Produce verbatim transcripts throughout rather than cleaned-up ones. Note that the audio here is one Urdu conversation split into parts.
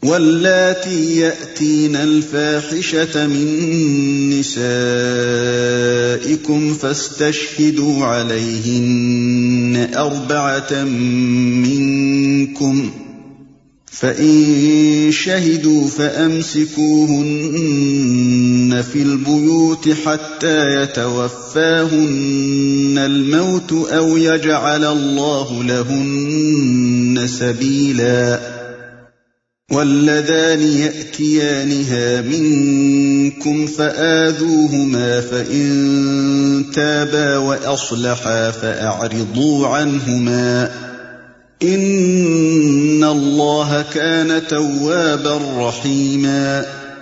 واللاتي يأتين الفاحشة من نسائكم فاستشهدوا عليهن أربعة منكم فإن شهدوا فأمسكوهن في البيوت حتى يتوفاهن الموت أو يجعل الله لهن سبيلا واللذان يأتيانها منكم فآذوهما فإن تابا وأصلحا فأعرضوا عنهما ان اللہ کان توابا رحیما۔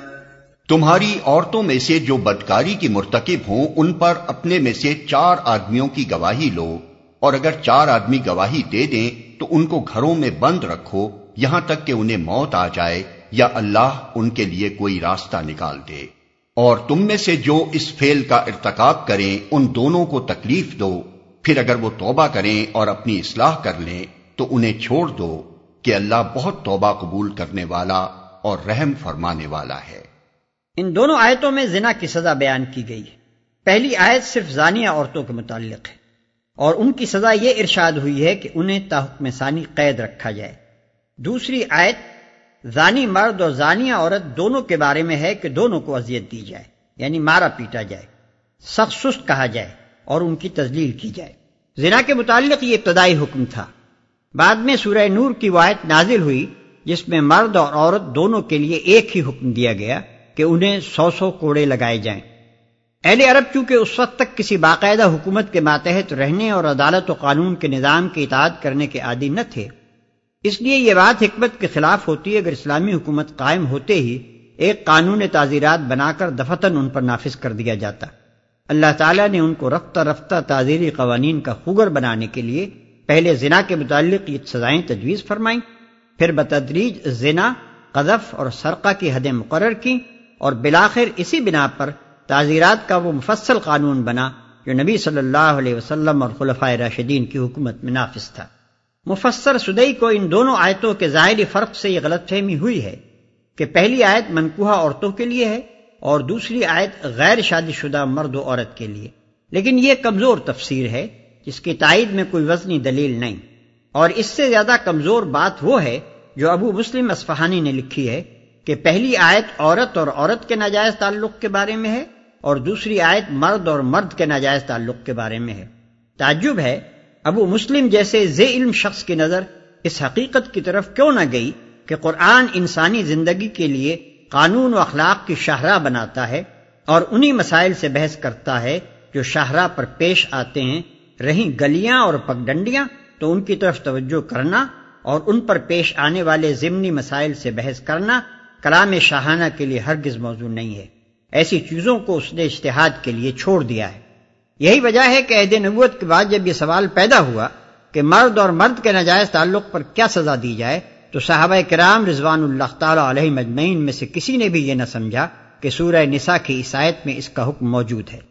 تمہاری عورتوں میں سے جو بدکاری کی مرتکب ہوں ان پر اپنے میں سے چار آدمیوں کی گواہی لو، اور اگر چار آدمی گواہی دے دیں تو ان کو گھروں میں بند رکھو یہاں تک کہ انہیں موت آ جائے یا اللہ ان کے لیے کوئی راستہ نکال دے۔ اور تم میں سے جو اس فعل کا ارتکاب کریں ان دونوں کو تکلیف دو، پھر اگر وہ توبہ کریں اور اپنی اصلاح کر لیں تو انہیں چھوڑ دو کہ اللہ بہت توبہ قبول کرنے والا اور رحم فرمانے والا ہے۔ ان دونوں آیتوں میں زنا کی سزا بیان کی گئی ہے۔ پہلی آیت صرف زانیہ عورتوں کے متعلق ہے اور ان کی سزا یہ ارشاد ہوئی ہے کہ انہیں تا حکم ثانی قید رکھا جائے۔ دوسری آیت زانی مرد اور زانیہ عورت دونوں کے بارے میں ہے کہ دونوں کو اذیت دی جائے، یعنی مارا پیٹا جائے، سخت سست کہا جائے اور ان کی تذلیل کی جائے۔ زنا کے متعلق یہ ابتدائی حکم تھا۔ بعد میں سورہ نور کی وہ آیت نازل ہوئی جس میں مرد اور عورت دونوں کے لیے ایک ہی حکم دیا گیا کہ انہیں سو سو کوڑے لگائے جائیں۔ اہل عرب چونکہ اس وقت تک کسی باقاعدہ حکومت کے ماتحت رہنے اور عدالت و قانون کے نظام کی اطاعت کرنے کے عادی نہ تھے، اس لیے یہ بات حکمت کے خلاف ہوتی اگر اسلامی حکومت قائم ہوتے ہی ایک قانون تعزیرات بنا کر دفتن ان پر نافذ کر دیا جاتا۔ اللہ تعالیٰ نے ان کو رفتہ رفتہ تعزیری قوانین کا خوگر بنانے کے لیے پہلے زنا کے متعلق یہ سزائیں تجویز فرمائیں، پھر بتدریج زنا، قذف اور سرقہ کی حدیں مقرر کی، اور بالآخر اسی بنا پر تعزیرات کا وہ مفصل قانون بنا جو نبی صلی اللہ علیہ وسلم اور خلفائے راشدین کی حکومت میں نافذ تھا۔ مفسر سدئی کو ان دونوں آیتوں کے ظاہری فرق سے یہ غلط فہمی ہوئی ہے کہ پہلی آیت منکوحہ عورتوں کے لیے ہے اور دوسری آیت غیر شادی شدہ مرد و عورت کے لیے، لیکن یہ کمزور تفسیر ہے جس کی تائید میں کوئی وزنی دلیل نہیں، اور اس سے زیادہ کمزور بات وہ ہے جو ابو مسلم اصفہانی نے لکھی ہے کہ پہلی آیت عورت اور عورت کے ناجائز تعلق کے بارے میں ہے اور دوسری آیت مرد اور مرد کے ناجائز تعلق کے بارے میں ہے۔ تعجب ہے ابو مسلم جیسے ذی علم شخص کی نظر اس حقیقت کی طرف کیوں نہ گئی کہ قرآن انسانی زندگی کے لیے قانون و اخلاق کی شاہراہ بناتا ہے اور انہی مسائل سے بحث کرتا ہے جو شاہراہ پر پیش آتے ہیں، رہیں گلیاں اور پگڈنڈیاں تو ان کی طرف توجہ کرنا اور ان پر پیش آنے والے ضمنی مسائل سے بحث کرنا کلام شاہانہ کے لیے ہرگز موضوع نہیں ہے۔ ایسی چیزوں کو اس نے اجتہاد کے لیے چھوڑ دیا ہے۔ یہی وجہ ہے کہ عہد نبوت کے بعد جب یہ سوال پیدا ہوا کہ مرد اور مرد کے ناجائز تعلق پر کیا سزا دی جائے تو صحابہ کرام رضوان اللہ تعالی علیہم اجمعین میں سے کسی نے بھی یہ نہ سمجھا کہ سورہ نساء کی اس آیت میں اس کا حکم موجود ہے۔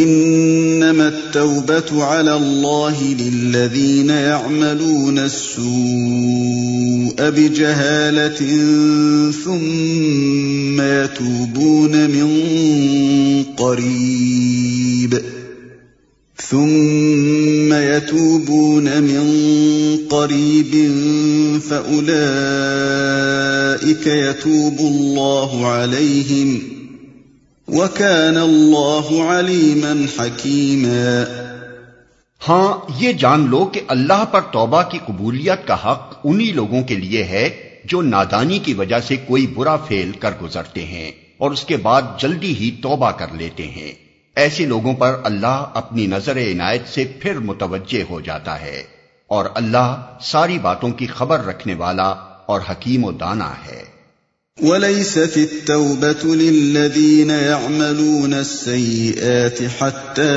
انما التوبة على الله للذين يعملون السوء بجهالة ثم يتوبون من قريب ثم يتوبون من قريب فأولئك يتوب الله عليهم وَكَانَ اللَّهُ عَلِيمًا حَكِيمًا۔ ہاں یہ جان لو کہ اللہ پر توبہ کی قبولیت کا حق انہی لوگوں کے لیے ہے جو نادانی کی وجہ سے کوئی برا فعل کر گزرتے ہیں اور اس کے بعد جلدی ہی توبہ کر لیتے ہیں۔ ایسے لوگوں پر اللہ اپنی نظر عنایت سے پھر متوجہ ہو جاتا ہے، اور اللہ ساری باتوں کی خبر رکھنے والا اور حکیم و دانا ہے۔ وَلَيْسَتِ التَّوْبَةُ لِلَّذِينَ يَعْمَلُونَ السَّيِّئَاتِ حَتَّى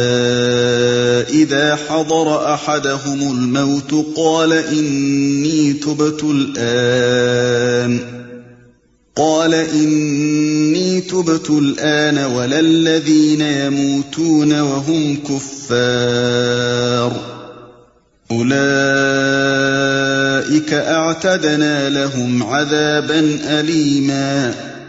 إِذَا حَضَرَ أَحَدَهُمُ الْمَوْتُ قَالَ إِنِّي تُبْتُ الْآنَ قَالَ إِنِّي تُبْتُ الْآنَ وَلَا الَّذِينَ يَمُوتُونَ وَهُمْ كُفَّارٌ أُولَئِكَ أولئك أعتدنا لهم عذابا أليما۔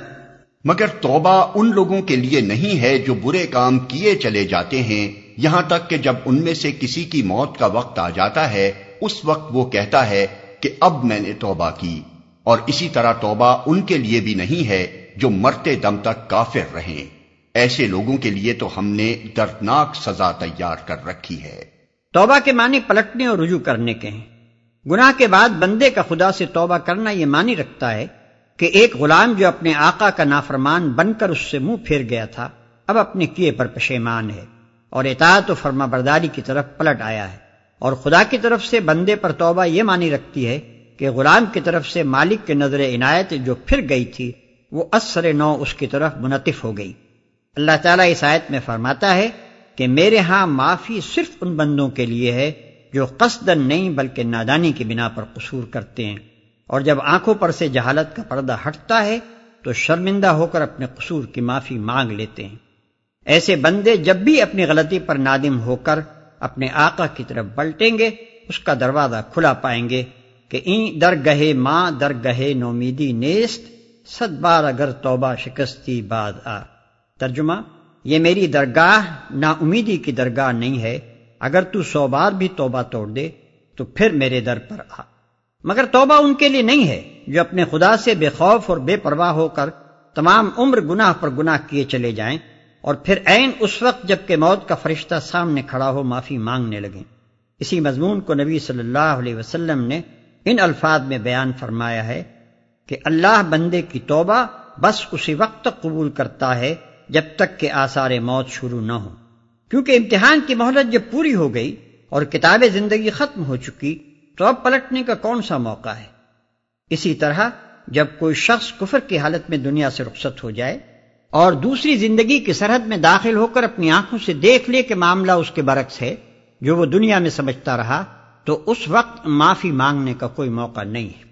مگر توبہ ان لوگوں کے لیے نہیں ہے جو برے کام کیے چلے جاتے ہیں، یہاں تک کہ جب ان میں سے کسی کی موت کا وقت آ جاتا ہے اس وقت وہ کہتا ہے کہ اب میں نے توبہ کی، اور اسی طرح توبہ ان کے لیے بھی نہیں ہے جو مرتے دم تک کافر رہیں۔ ایسے لوگوں کے لیے تو ہم نے دردناک سزا تیار کر رکھی ہے۔ توبہ کے معنی پلٹنے اور رجوع کرنے کے ہیں۔ گناہ کے بعد بندے کا خدا سے توبہ کرنا یہ معنی رکھتا ہے کہ ایک غلام جو اپنے آقا کا نافرمان بن کر اس سے منہ پھیر گیا تھا اب اپنے کیے پر پشیمان ہے اور اطاعت و فرما برداری کی طرف پلٹ آیا ہے، اور خدا کی طرف سے بندے پر توبہ یہ معنی رکھتی ہے کہ غلام کی طرف سے مالک کے نظر عنایت جو پھر گئی تھی وہ اثر نو اس کی طرف منعطف ہو گئی۔ اللہ تعالیٰ اس آیت میں فرماتا ہے کہ میرے ہاں معافی صرف ان بندوں کے لیے ہے جو قصدن نہیں بلکہ نادانی کی بنا پر قصور کرتے ہیں، اور جب آنکھوں پر سے جہالت کا پردہ ہٹتا ہے تو شرمندہ ہو کر اپنے قصور کی معافی مانگ لیتے ہیں۔ ایسے بندے جب بھی اپنی غلطی پر نادم ہو کر اپنے آقا کی طرف پلٹیں گے اس کا دروازہ کھلا پائیں گے کہ این درگہے ماں درگہے نومیدی نیست، صد بار اگر توبہ شکستی بعد آ۔ ترجمہ، یہ میری درگاہ نا امیدی کی درگاہ نہیں ہے، اگر تو سو بار بھی توبہ توڑ دے تو پھر میرے در پر آ۔ مگر توبہ ان کے لیے نہیں ہے جو اپنے خدا سے بے خوف اور بے پرواہ ہو کر تمام عمر گناہ پر گناہ کیے چلے جائیں اور پھر عین اس وقت جب کہ موت کا فرشتہ سامنے کھڑا ہو معافی مانگنے لگیں۔ اسی مضمون کو نبی صلی اللہ علیہ وسلم نے ان الفاظ میں بیان فرمایا ہے کہ اللہ بندے کی توبہ بس اسی وقت تک قبول کرتا ہے جب تک کہ آثار موت شروع نہ ہو، کیونکہ امتحان کی مہلت جب پوری ہو گئی اور کتاب زندگی ختم ہو چکی تو اب پلٹنے کا کون سا موقع ہے۔ اسی طرح جب کوئی شخص کفر کی حالت میں دنیا سے رخصت ہو جائے اور دوسری زندگی کی سرحد میں داخل ہو کر اپنی آنکھوں سے دیکھ لے کہ معاملہ اس کے برعکس ہے جو وہ دنیا میں سمجھتا رہا، تو اس وقت معافی مانگنے کا کوئی موقع نہیں ہے۔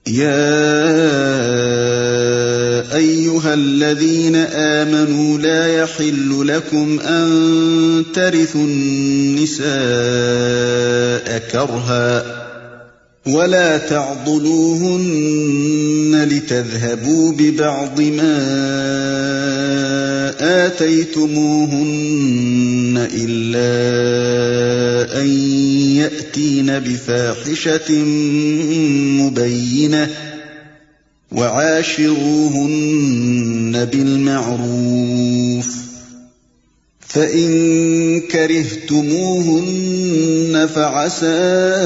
يا أيها الذين آمنوا لا يحل لكم أن ترثوا النساء كرها ولا تعضلوهن لتذهبوا ببعض ما آتيتموهن إلا أن يأتين بفاحشة مبينة وعاشروهن بالمعروف فإن كرهتموهن فعسى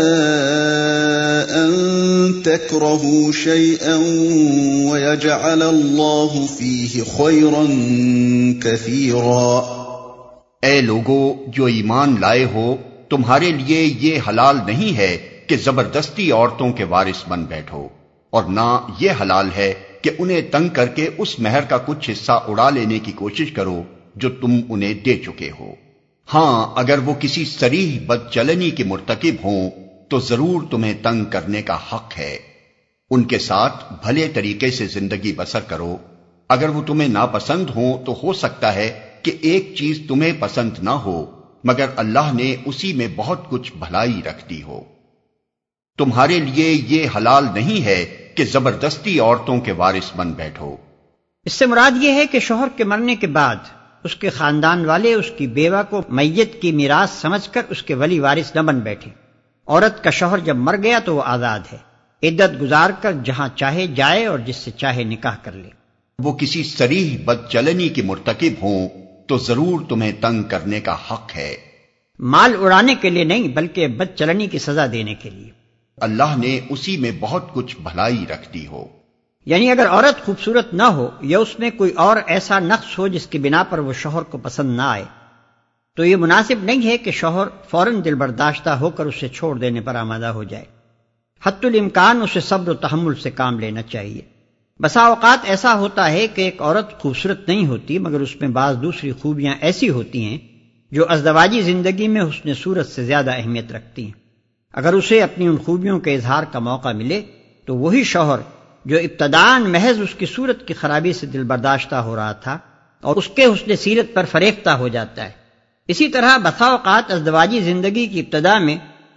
أن تكرهوا شيئا ويجعل الله فيه خيرا كثيرا۔ اے لوگو جو ایمان لائے ہو، تمہارے لیے یہ حلال نہیں ہے کہ زبردستی عورتوں کے وارث بن بیٹھو، اور نہ یہ حلال ہے کہ انہیں تنگ کر کے اس مہر کا کچھ حصہ اڑا لینے کی کوشش کرو جو تم انہیں دے چکے ہو۔ ہاں اگر وہ کسی صریح بدچلنی کے مرتکب ہوں تو ضرور تمہیں تنگ کرنے کا حق ہے۔ ان کے ساتھ بھلے طریقے سے زندگی بسر کرو۔ اگر وہ تمہیں ناپسند ہوں تو ہو سکتا ہے کہ ایک چیز تمہیں پسند نہ ہو، مگر اللہ نے اسی میں بہت کچھ بھلائی رکھ دی ہو۔ تمہارے لیے یہ حلال نہیں ہے کہ زبردستی عورتوں کے وارث بن بیٹھو۔ اس سے مراد یہ ہے کہ شوہر کے مرنے کے بعد اس کے خاندان والے اس کی بیوہ کو میت کی میراث سمجھ کر اس کے ولی وارث نہ بن بیٹھے۔ عورت کا شوہر جب مر گیا تو وہ آزاد ہے، عدت گزار کر جہاں چاہے جائے اور جس سے چاہے نکاح کر لے۔ وہ کسی صریح بدچلنی کے مرتکب ہوں تو ضرور تمہیں تنگ کرنے کا حق ہے۔ مال اڑانے کے لیے نہیں بلکہ بدچلنی کی سزا دینے کے لیے۔ اللہ نے اسی میں بہت کچھ بھلائی رکھ دی ہو۔ یعنی اگر عورت خوبصورت نہ ہو یا اس میں کوئی اور ایسا نقص ہو جس کی بنا پر وہ شوہر کو پسند نہ آئے تو یہ مناسب نہیں ہے کہ شوہر فوراً دل برداشتہ ہو کر اسے چھوڑ دینے پر آمادہ ہو جائے۔ حتی الامکان اسے صبر و تحمل سے کام لینا چاہیے۔ بسا اوقات ایسا ہوتا ہے کہ ایک عورت خوبصورت نہیں ہوتی مگر اس میں بعض دوسری خوبیاں ایسی ہوتی ہیں جو ازدواجی زندگی میں حسن صورت سے زیادہ اہمیت رکھتی ہیں۔ اگر اسے اپنی ان خوبیوں کے اظہار کا موقع ملے تو وہی شوہر جو ابتداً محض اس کی صورت کی خرابی سے دل برداشتہ ہو رہا تھا اور اس کے حسن سیرت پر فریفتہ ہو جاتا ہے۔ اسی طرح بسا اوقات ازدواجی زندگی کی ابتدا میں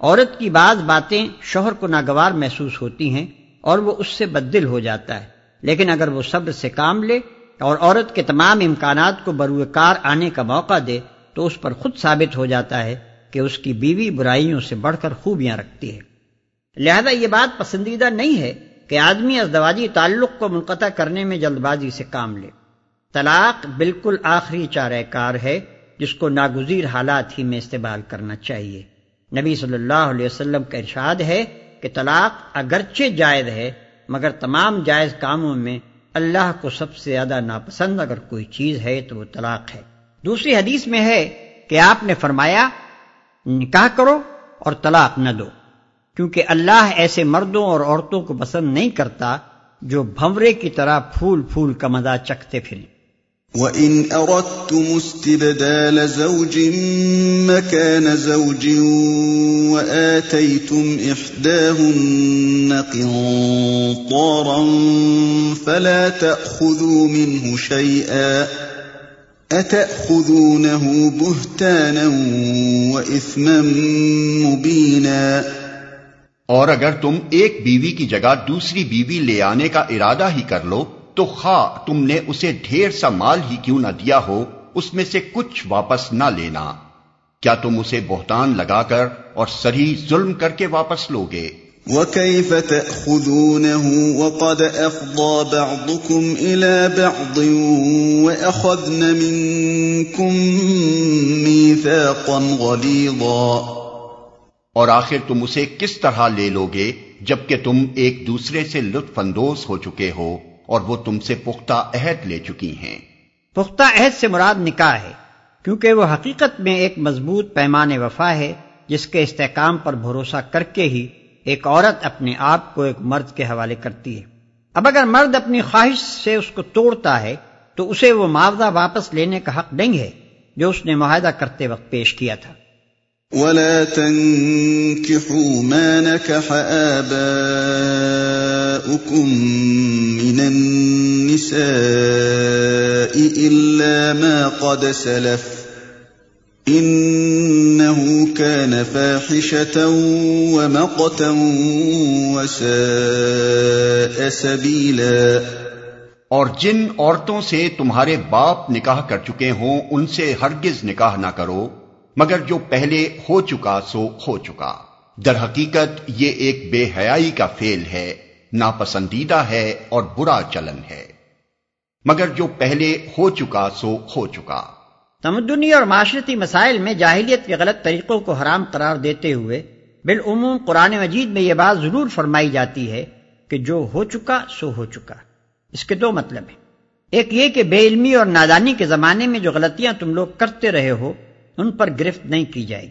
عورت کی بعض باتیں شوہر کو ناگوار محسوس ہوتی ہیں اور وہ اس سے بددل ہو جاتا ہے، لیکن اگر وہ صبر سے کام لے اور عورت کے تمام امکانات کو بروئے کار آنے کا موقع دے تو اس پر خود ثابت ہو جاتا ہے کہ اس کی بیوی برائیوں سے بڑھ کر خوبیاں رکھتی ہے۔ لہذا یہ بات پسندیدہ نہیں ہے کہ آدمی ازدواجی تعلق کو منقطع کرنے میں جلد بازی سے کام لے۔ طلاق بالکل آخری چارہ کار ہے جس کو ناگزیر حالات ہی میں استعمال کرنا چاہیے۔ نبی صلی اللہ علیہ وسلم کا ارشاد ہے کہ طلاق اگرچہ جائز ہے مگر تمام جائز کاموں میں اللہ کو سب سے زیادہ ناپسند اگر کوئی چیز ہے تو وہ طلاق ہے۔ دوسری حدیث میں ہے کہ آپ نے فرمایا نکاح کرو اور طلاق نہ دو، کیونکہ اللہ ایسے مردوں اور عورتوں کو پسند نہیں کرتا جو بھنورے کی طرح پھول پھول کا مزہ چکھتے پھریں۔ وَإِنْ أَرَدْتُمُ اسْتِبْدَالَ زَوْجٍ مَّكَانَ زَوْجٍ وَآتَيْتُمْ إِحْدَاهُنَّ قِنطَارًا فَلَا تَأْخُذُوا مِنْهُ شَيْئًا أَتَأْخُذُونَهُ بُهْتَانًا وَإِثْمًا مُّبِينًا۔ اور اگر تم ایک بیوی کی جگہ دوسری بیوی لے آنے کا ارادہ ہی کر لو تو خواہ تم نے اسے ڈھیر سا مال ہی کیوں نہ دیا ہو اس میں سے کچھ واپس نہ لینا۔ کیا تم اسے بہتان لگا کر اور صریح ظلم کر کے واپس لوگے؟ وَكَيْفَ تَأْخُذُونَهُ وَقَدْ أَفْضَىٰ بَعْضُكُمْ إِلَىٰ بَعْضٍ وَأَخَذْنَ مِنكُم مِّيثَاقًا غَلِيظًا۔ اور آخر تم اسے کس طرح لے لوگے جبکہ تم ایک دوسرے سے لطف اندوز ہو چکے ہو اور وہ تم سے پختہ عہد لے چکی ہیں۔ پختہ عہد سے مراد نکاح ہے، کیونکہ وہ حقیقت میں ایک مضبوط پیمان وفا ہے جس کے استحکام پر بھروسہ کر کے ہی ایک عورت اپنے آپ کو ایک مرد کے حوالے کرتی ہے۔ اب اگر مرد اپنی خواہش سے اس کو توڑتا ہے تو اسے وہ معاوضہ واپس لینے کا حق نہیں ہے جو اس نے معاہدہ کرتے وقت پیش کیا تھا۔ وَلَا تَنكِحُوا مَا نَكَحَ آبَاؤُكُم مِّنَ النِّسَاءِ إِلَّا مَا قَدْ سَلَفَ إِنَّهُ كَانَ فَاحِشَةً وَمَقْتًا وَسَاءَ سَبِيلًا۔ اور جن عورتوں سے تمہارے باپ نکاح کر چکے ہوں ان سے ہرگز نکاح نہ کرو مگر جو پہلے ہو چکا سو ہو چکا۔ در حقیقت یہ ایک بے حیائی کا فعل ہے، ناپسندیدہ ہے اور برا چلن ہے، مگر جو پہلے ہو چکا سو ہو چکا۔ تمدنی اور معاشرتی مسائل میں جاہلیت کے غلط طریقوں کو حرام قرار دیتے ہوئے بالعموم قرآن مجید میں یہ بات ضرور فرمائی جاتی ہے کہ جو ہو چکا سو ہو چکا۔ اس کے دو مطلب ہیں، ایک یہ کہ بے علمی اور نادانی کے زمانے میں جو غلطیاں تم لوگ کرتے رہے ہو ان پر گرفت نہیں کی جائے،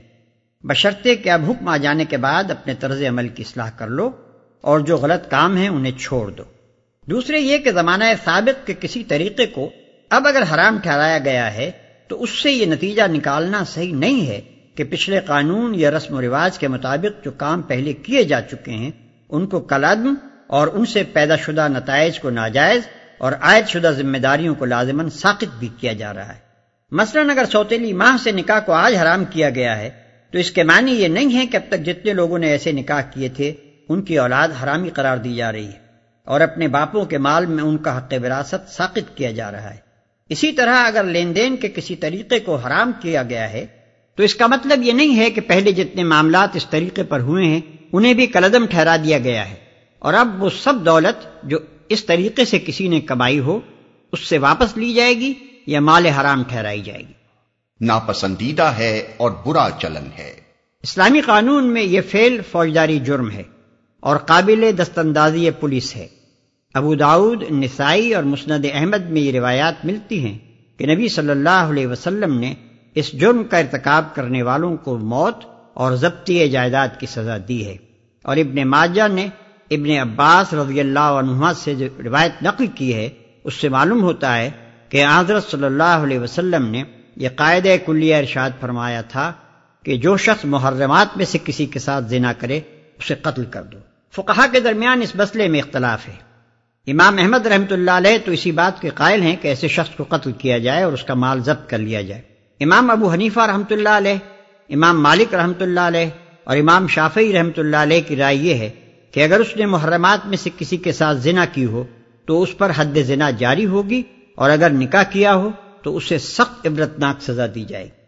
بشرطے کہ اب حکم آ جانے کے بعد اپنے طرز عمل کی اصلاح کر لو اور جو غلط کام ہیں انہیں چھوڑ دو۔ دوسرے یہ کہ زمانہ سابق کے کسی طریقے کو اب اگر حرام ٹھہرایا گیا ہے تو اس سے یہ نتیجہ نکالنا صحیح نہیں ہے کہ پچھلے قانون یا رسم و رواج کے مطابق جو کام پہلے کیے جا چکے ہیں ان کو کالعدم اور ان سے پیدا شدہ نتائج کو ناجائز اور عائد شدہ ذمہ داریوں کو لازماً ساقط بھی کیا جا رہا ہے۔ مثلاً اگر سوتیلی ماہ سے نکاح کو آج حرام کیا گیا ہے تو اس کے معنی یہ نہیں ہے کہ اب تک جتنے لوگوں نے ایسے نکاح کیے تھے ان کی اولاد حرامی قرار دی جا رہی ہے اور اپنے باپوں کے مال میں ان کا حق وراثت ساقط کیا جا رہا ہے۔ اسی طرح اگر لین دین کے کسی طریقے کو حرام کیا گیا ہے تو اس کا مطلب یہ نہیں ہے کہ پہلے جتنے معاملات اس طریقے پر ہوئے ہیں انہیں بھی کالعدم ٹھہرا دیا گیا ہے اور اب وہ سب دولت جو اس طریقے سے کسی نے کمائی ہو اس سے واپس لی جائے گی یا مال حرام ٹھہرائی جائے گی۔ ناپسندیدہ ہے اور برا چلن ہے۔ اسلامی قانون میں یہ فعل فوجداری جرم ہے اور قابل دستاندازی پولیس ہے۔ ابو داؤد، نسائی اور مسند احمد میں یہ روایات ملتی ہیں کہ نبی صلی اللہ علیہ وسلم نے اس جرم کا ارتکاب کرنے والوں کو موت اور ضبطی جائیداد کی سزا دی ہے، اور ابن ماجہ نے ابن عباس رضی اللہ عنہما سے جو روایت نقل کی ہے اس سے معلوم ہوتا ہے کہ حضرت صلی اللہ علیہ وسلم نے یہ قاعدہ کلیہ ارشاد فرمایا تھا کہ جو شخص محرمات میں سے کسی کے ساتھ زنا کرے اسے قتل کر دو۔ فقہا کے درمیان اس مسئلے میں اختلاف ہے۔ امام احمد رحمۃ اللہ علیہ تو اسی بات کے قائل ہیں کہ ایسے شخص کو قتل کیا جائے اور اس کا مال ضبط کر لیا جائے۔ امام ابو حنیفہ رحمۃ اللہ علیہ، امام مالک رحمۃ اللہ علیہ اور امام شافعی رحمۃ اللہ علیہ کی رائے یہ ہے کہ اگر اس نے محرمات میں سے کسی کے ساتھ زنا کی ہو تو اس پر حد زنا جاری ہوگی، اور اگر نکاح کیا ہو تو اسے سخت عبرتناک سزا دی جائے گی۔